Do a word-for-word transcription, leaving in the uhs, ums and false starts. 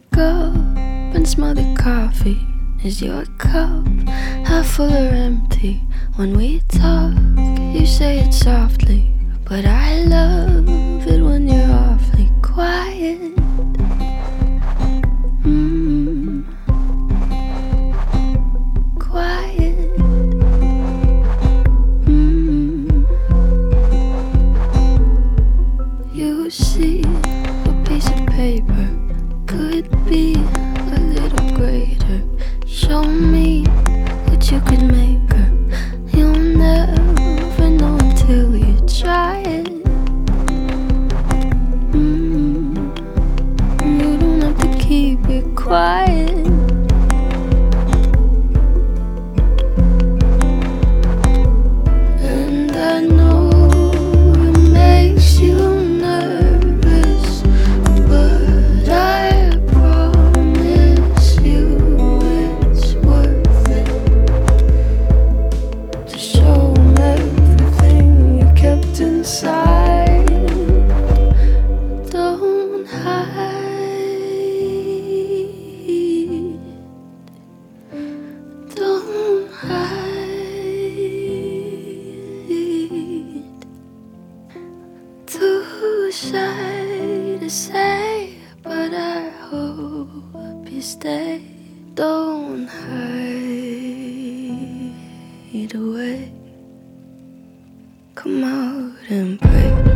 wake up and smell the coffee. Is your cup half full or empty? When we talk, you say it softly, but I love it when you're awfully quiet. Mm, quiet. Mm. You see, a piece of paper could be a little greater. Show me what you could make her. You'll never know until you try it. Mm. You don't have to keep it quiet. And I know it makes you nervous, but I promise you it's worth it to show 'em everything you kept inside. Don't hide, don't hide. Too shy to say, but I hope you stay. Don't hide away. Come out and pray.